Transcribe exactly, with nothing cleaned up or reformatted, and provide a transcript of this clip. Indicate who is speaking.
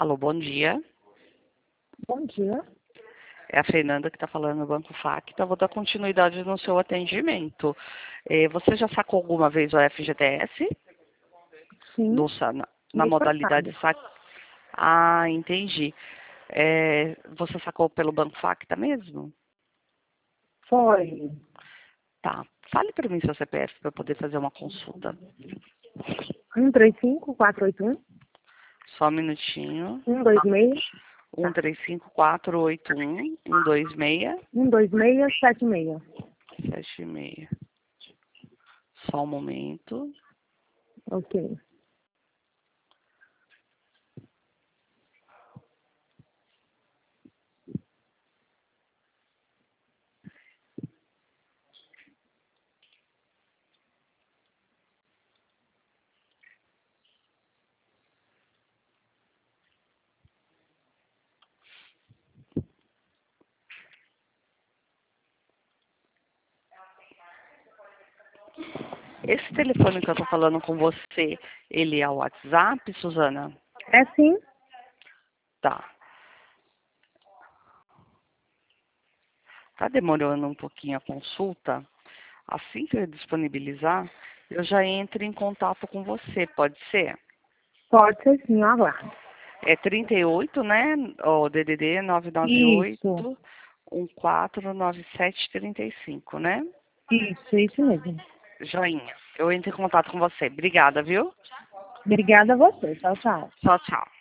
Speaker 1: Alô, bom dia.
Speaker 2: Bom dia.
Speaker 1: É a Fernanda que está falando no Banco Facta. Vou dar continuidade no seu atendimento. Eh, você já sacou alguma vez o F G T S?
Speaker 2: Sim,
Speaker 1: No, sa- na, na
Speaker 2: mês
Speaker 1: modalidade
Speaker 2: passado.
Speaker 1: sac... Ah, entendi. Eh, você sacou pelo Banco Facta mesmo?
Speaker 2: Foi
Speaker 1: Tá. Fale para mim seu C P F para eu poder fazer uma consulta.
Speaker 2: um três cinco, quatro oito um,
Speaker 1: Só um minutinho.
Speaker 2: um dois seis,
Speaker 1: um três cinco quatro oito um um dois seis
Speaker 2: um dois seis, sete seis.
Speaker 1: sete seis. Só um momento.
Speaker 2: Ok.
Speaker 1: Esse telefone que eu tô falando com você, ele é o WhatsApp, Suzana?
Speaker 2: É sim?
Speaker 1: Tá. Tá demorando um pouquinho a consulta? Assim que eu disponibilizar, eu já entro em contato com você, pode ser?
Speaker 2: Pode ser sim, eu aguardo.
Speaker 1: É trinta e oito, né? O D D D nove nove
Speaker 2: Isso,
Speaker 1: oito um quatro nove sete três cinco, né?
Speaker 2: isso, isso mesmo.
Speaker 1: Joinha. Eu entro em contato com você. Obrigada, viu?
Speaker 2: Obrigada a você. Tchau, tchau.
Speaker 1: Tchau, tchau.